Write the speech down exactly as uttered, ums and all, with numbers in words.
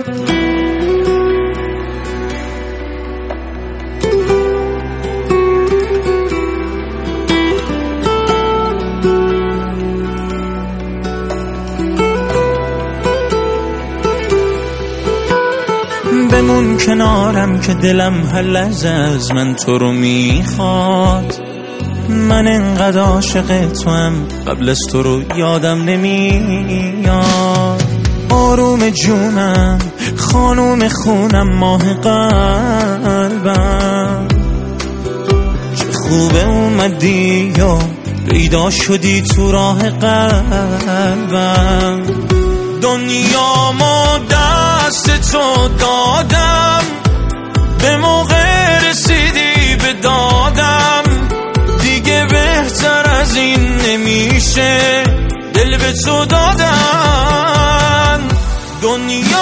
بمون کنارم که دلم هر لحظه از من تو رو میخواد. من انقدر عاشق تو هم قبل از تو رو یادم نمیاد. آروم جونم خانوم خونم ماه قلبم، چه خوبه اومدی یا پیدا شدی تو راه قلبم. دنیا ما دست تو دادم، به موقع رسیدی به دادم. دیگه بهتر از این نمیشه، دل به تو دادن. دنیا